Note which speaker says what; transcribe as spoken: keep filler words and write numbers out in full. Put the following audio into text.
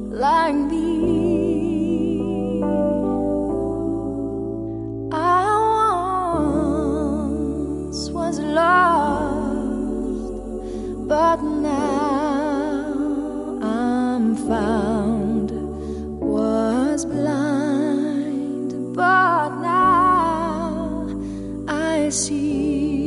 Speaker 1: like me. I once was lost, but now I'm found. Was blind, but now I see.